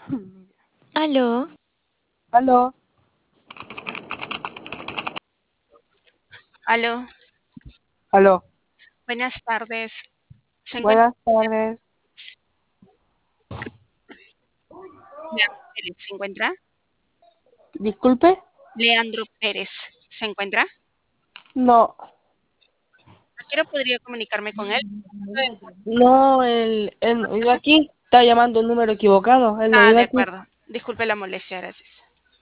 Aló, Aló, Aló, aló. buenas tardes. Se encuentra Buenas tardes. Leandro Pérez. ¿Se encuentra? Disculpe. Leandro Pérez. ¿Se encuentra? No, ¿A qué hora podría comunicarme con él? no, él no vive aquí. Está llamando un número equivocado. Él no Ah, vive de aquí. acuerdo. Disculpe la molestia, gracias.